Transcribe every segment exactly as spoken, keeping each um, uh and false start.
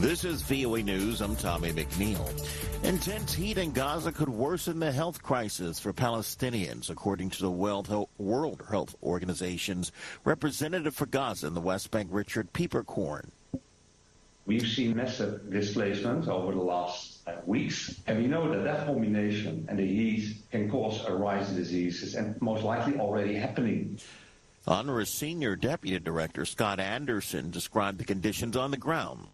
This is V O A News. I'm Tommy McNeil. Intense heat in Gaza could worsen the health crisis for Palestinians, according to the World Health Organization's representative for Gaza in the West Bank, Richard Peeperkorn. We've seen massive displacement over the last uh, weeks, and we know that that combination and the heat can cause a rise in diseases, and most likely already happening. UNRWA's Senior Deputy Director Scott Anderson described the conditions on the ground.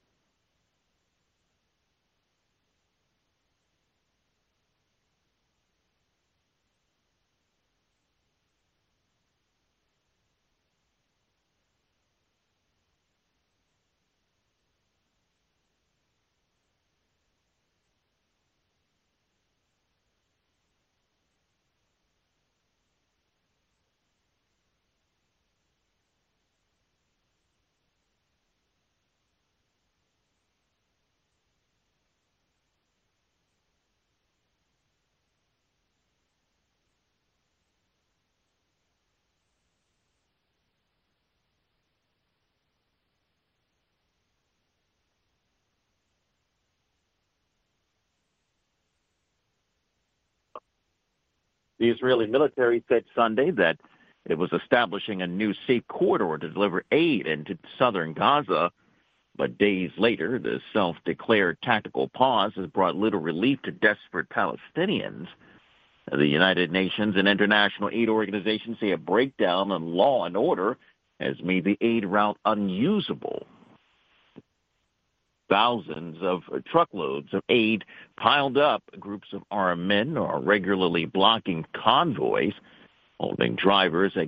The Israeli military said Sunday that it was establishing a new safe corridor to deliver aid into southern Gaza. But days later, the self-declared tactical pause has brought little relief to desperate Palestinians. The United Nations and international aid organizations say a breakdown in law and order has made the aid route unusable. Thousands of truckloads of aid piled up. Groups of armed men are regularly blocking convoys, holding drivers at